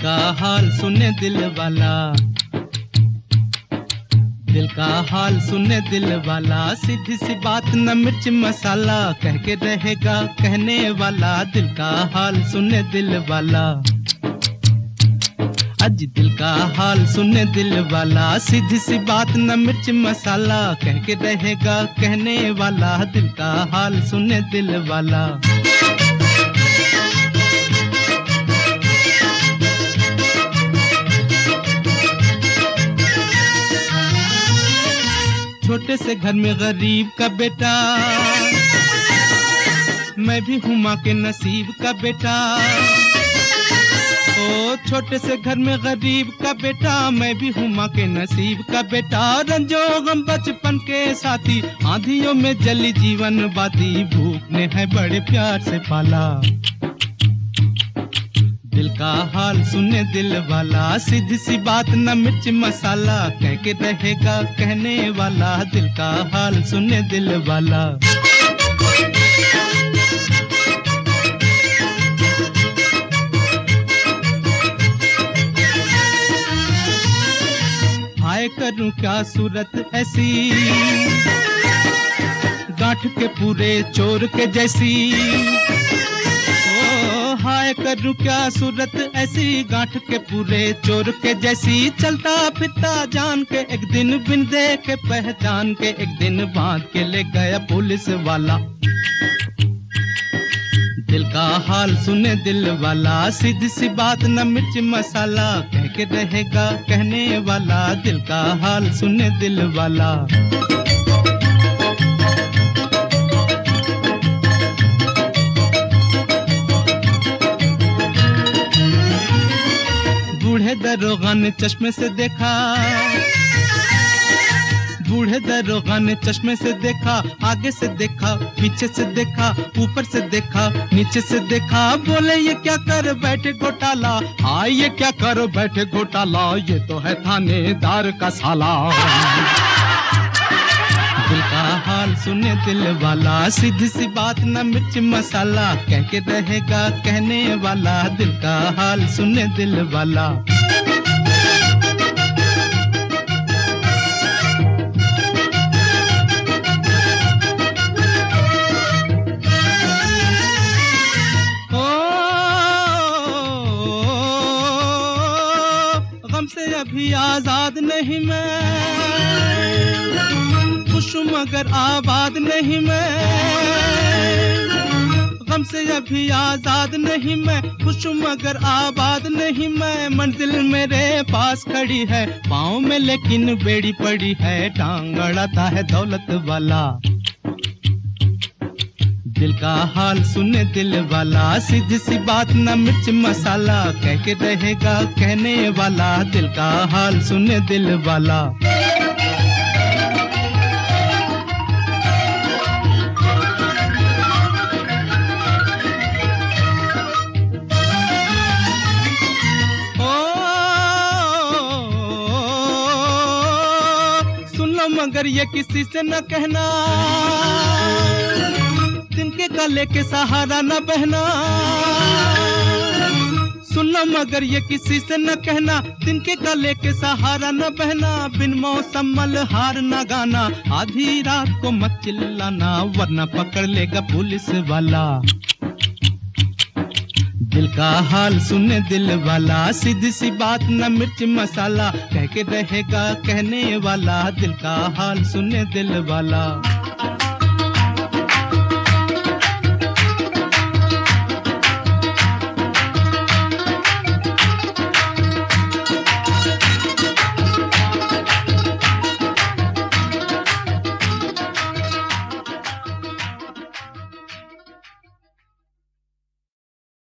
का हाल सुने दिल वाला, दिल का हाल सुने दिल वाला, सीधी सी बात न मिर्च मसाला, कह के रहेगा कहने वाला, दिल का हाल सुने दिल वाला। आज दिल का हाल सुने दिल वाला, सीधी सी बात न मिर्च मसाला, कह के रहेगा कहने वाला, दिल का हाल सुने दिल वाला। छोटे से घर में गरीब का बेटा, मैं भी हूँ माँ के नसीब का बेटा। ओ छोटे से घर में गरीब का बेटा, मैं भी हूँ माँ के नसीब का बेटा। रंजो गम बचपन के साथी, आंधियों में जली जीवन बाती, भूख ने है बड़े प्यार से पाला। दिल का हाल सुने दिल वाला, सीधी सी बात न मिर्च मसाला, कह के रहेगा कहने वाला, दिल का हाल सुने दिल वाला। हाय करूं क्या सूरत ऐसी, गांठ के पूरे चोर के जैसी। हाय करूं क्या सूरत ऐसी, गांठ के पूरे चोर के जैसी। चलता फिरता जान के एक दिन, बिन देखे पहचान के एक दिन, बांध के ले गया पुलिस वाला। दिल का हाल सुने दिल वाला, सीधी सी बात न मिर्च मसाला, कह के रहेगा कहने वाला, दिल का हाल सुने दिल वाला। बूढ़े दरोगा ने चश्मे से देखा, बूढ़े दरोगा ने चश्मे से देखा, आगे से देखा, पीछे से देखा, ऊपर से देखा, नीचे से देखा। बोले ये क्या कर बैठे घोटाला, हाँ ये क्या कर बैठे घोटाला, ये तो है थानेदार का साला। दिल का हाल सुने दिल वाला, सीधी सी बात न मिर्च मसाला, कह के रहेगा कहने वाला, दिल का हाल सुने दिल वाला। ओ गम से अभी आजाद नहीं मैं, खुश मगर आबाद नहीं मैं। गम से अभी आजाद नहीं मैं, खुश मगर आबाद नहीं मैं। मंजिल मेरे पास खड़ी है, पाँव में लेकिन बेड़ी पड़ी है, टांग अड़ाता है दौलत वाला। दिल का हाल सुने दिल वाला, सीधी सी बात न मिर्च मसाला, कह के रहेगा कहने वाला, दिल का हाल सुने दिल वाला। मगर ये किसी से न कहना, तिनके गले के सहारा न बहना। सुन लो मगर ये किसी से न कहना, तिनके गले के सहारा न बहना। बिन मौसम मल्हार न गाना, आधी रात को मत चिल्लाना, वरना पकड़ लेगा पुलिस वाला। दिल का हाल सुने दिल वाला, सीधी सी बात न मिर्च मसाला, कह के रहेगा कहने वाला, दिल का हाल सुने दिल वाला।